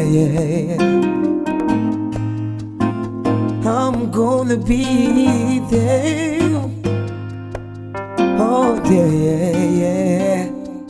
yeah. I'm gonna be there. Oh, yeah.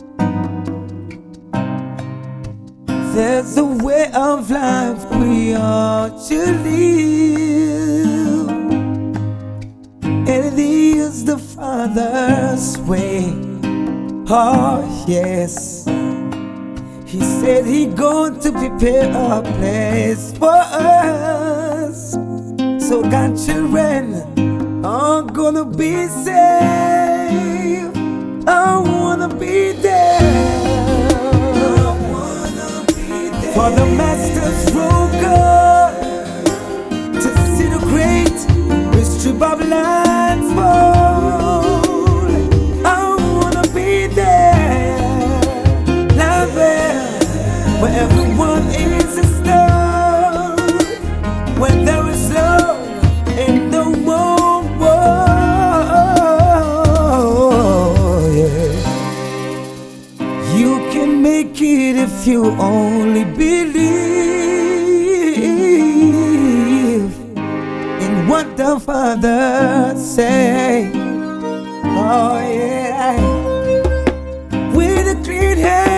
There's a way of life we ought to live, and it is the Father's way. Oh, yes. He said He going to prepare a place for us, so grandchildren are gonna be saved. I wanna be there. For the Master's broken to see the great mystery Babylon's fall. I wanna be there, love it, where everyone is a star, where there is love and no more war. Yeah. You can make it if you only believe in what the Father say. Oh yeah, with a clean hand